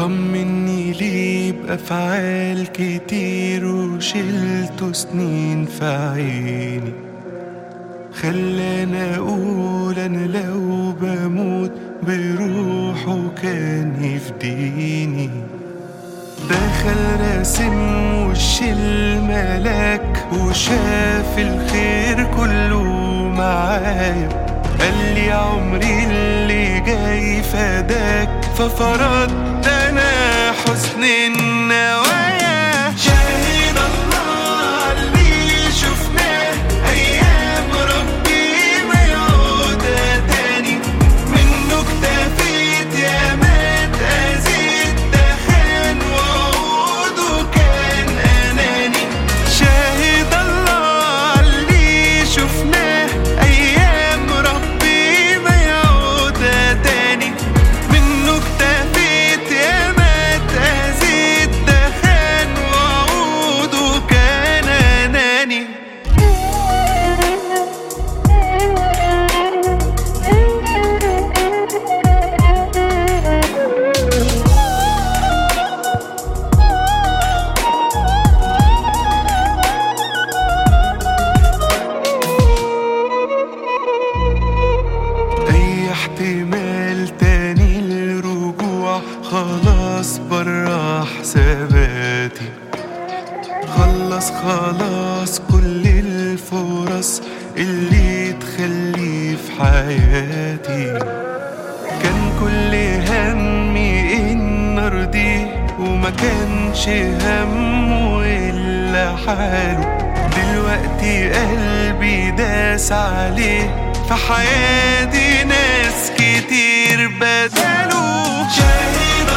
طمني ليه بأفعال كتير وشلته سنين في عيني، خلاني أقول أنا لو بموت بروحه كان يفديني. دخل راسم وش الملاك وشاف الخير كله معايا، قالي عمري اللي جاي فداك، ففرضت أنا حسن النوايا. شاهد الله اللي شفناه أيام ربي ما يعودها تاني، منه اكتفيت يا ما اتأذيت، ده خان وعوده كان أناني. شاهد الله اللي شفناه أيام ربي ما يعودها تاني، منه اكتفيت يا ما اتأذيت، ده خان وعوده كان أناني. أي احتمال تاني للرجوع خلاص برا حساباتي، خلاص كل الفرص اللي تخلي في حياتي. كان كل همي إن أرضيه وما كانش همه إلا حاله، دلوقتي قلبي داس عليه، في حياتي ناس كتير بداله. شاهد